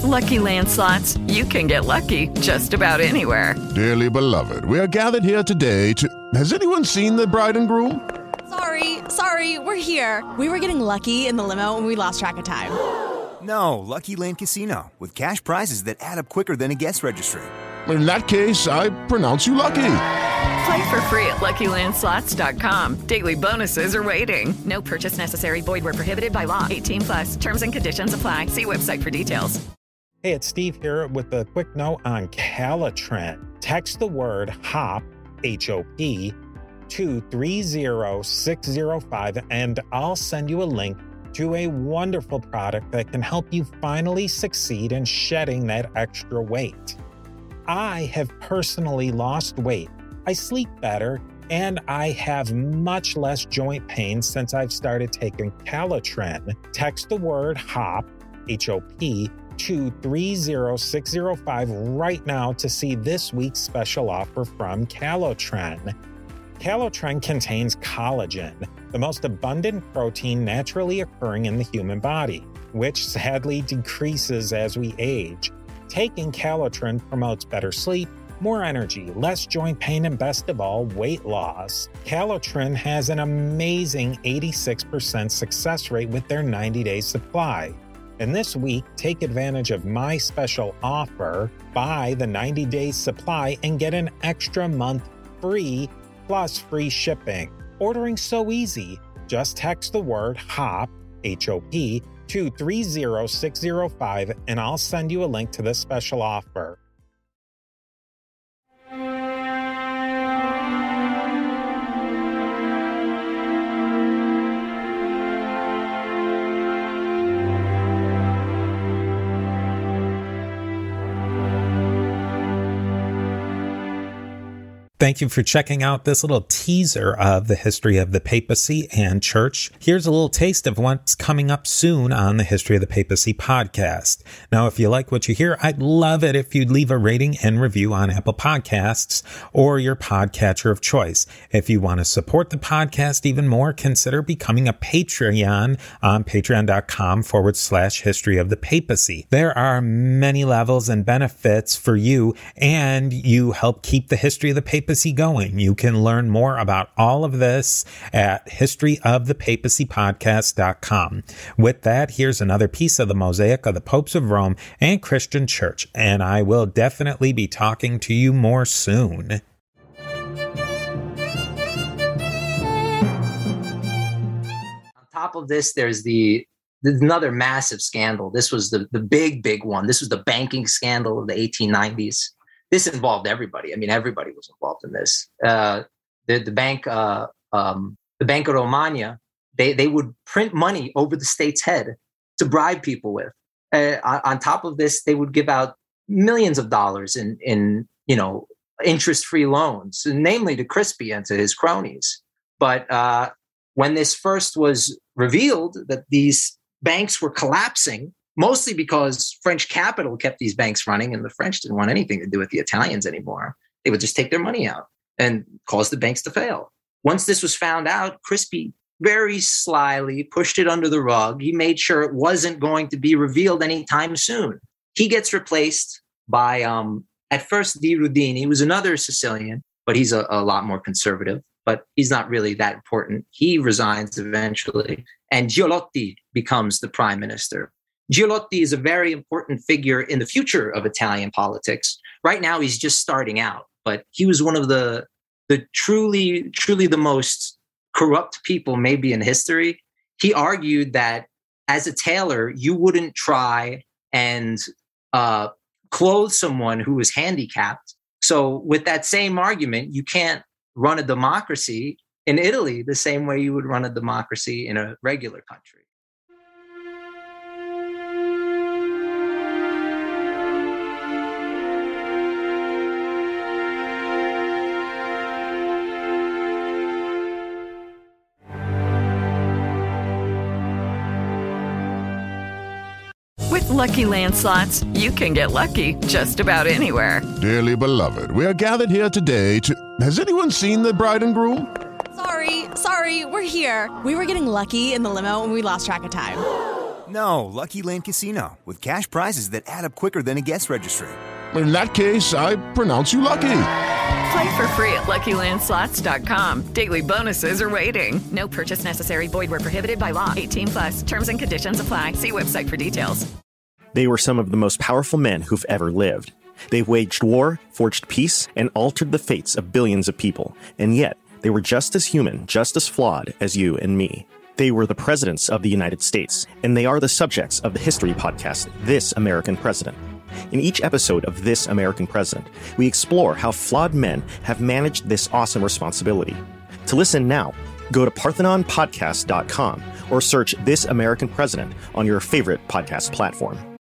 Lucky Land Slots, you can get lucky just about anywhere. Dearly beloved, we are gathered here today to... Has anyone seen the bride and groom? Sorry, we're here. We were getting lucky in the limo and we lost track of time. No, Lucky Land Casino, with cash prizes that add up quicker than a guest registry. In that case, I pronounce you lucky. Play for free at LuckyLandSlots.com. Daily bonuses are waiting. No purchase necessary. Void where prohibited by law. 18+. Terms and conditions apply. See website for details. Hey, it's Steve here with a quick note on Calotren. Text the word HOP, H-O-P, to 30605 and I'll send you a link to a wonderful product that can help you finally succeed in shedding that extra weight. I have personally lost weight. I sleep better, and I have much less joint pain since I've started taking Calotren. Text the word HOP, H-O-P, to 30605 right now to see this week's special offer from Calotren. Calotren contains collagen, the most abundant protein naturally occurring in the human body, which sadly decreases as we age. Taking Calotren promotes better sleep, more energy, less joint pain, and best of all, weight loss. Calotren has an amazing 86% success rate with their 90-day supply. And this week, take advantage of my special offer, buy the 90-day supply and get an extra month free plus free shipping. Ordering so easy. Just text the word HOP, H-O-P, to 30605 and I'll send you a link to this special offer. Thank you for checking out this little teaser of the history of the papacy and church. Here's a little taste of what's coming up soon on the History of the Papacy podcast. Now, if you like what you hear, I'd love it if you'd leave a rating and review on Apple Podcasts or your podcatcher of choice. If you want to support the podcast even more, consider becoming a Patreon on patreon.com/history of the papacy. There are many levels and benefits for you, and you help keep the History of the Papacy going. You can learn more about all of this at historyofthepapacypodcast.com. With that, here's another piece of the mosaic of the popes of Rome and Christian Church, and I will definitely be talking to you more soon. On top of this, there's another massive scandal. This was the big one. This was the banking scandal of the 1890s. This involved everybody. I mean, everybody was involved in this. The Bank of Romagna, they would print money over the state's head to bribe people with. On top of this, they would give out millions of dollars in interest-free loans, namely to Crispi and to his cronies. But when this first was revealed that these banks were collapsing, mostly because French capital kept these banks running and the French didn't want anything to do with the Italians anymore. They would just take their money out and cause the banks to fail. Once this was found out, Crispi very slyly pushed it under the rug. He made sure it wasn't going to be revealed anytime soon. He gets replaced by, at first, Di Rudini. He was another Sicilian, but he's a lot more conservative. But he's not really that important. He resigns eventually, and Giolotti becomes the prime minister. Giolotti is a very important figure in the future of Italian politics. Right now, he's just starting out, but he was one of the truly the most corrupt people maybe in history. He argued that as a tailor, you wouldn't try and clothe someone who was handicapped. So with that same argument, you can't run a democracy in Italy the same way you would run a democracy in a regular country. With Lucky Land Slots, you can get lucky just about anywhere. Dearly beloved, we are gathered here today to... Has anyone seen the bride and groom? Sorry, we're here. We were getting lucky in the limo and we lost track of time. No, Lucky Land Casino, with cash prizes that add up quicker than a guest registry. In that case, I pronounce you lucky. Play for free at LuckyLandSlots.com. Daily bonuses are waiting. No purchase necessary. Void where prohibited by law. 18+. Terms and conditions apply. See website for details. They were some of the most powerful men who've ever lived. They waged war, forged peace, and altered the fates of billions of people. And yet, they were just as human, just as flawed as you and me. They were the presidents of the United States, and they are the subjects of the history podcast, This American President. In each episode of This American President, we explore how flawed men have managed this awesome responsibility. To listen now, go to ParthenonPodcast.com or search This American President on your favorite podcast platform.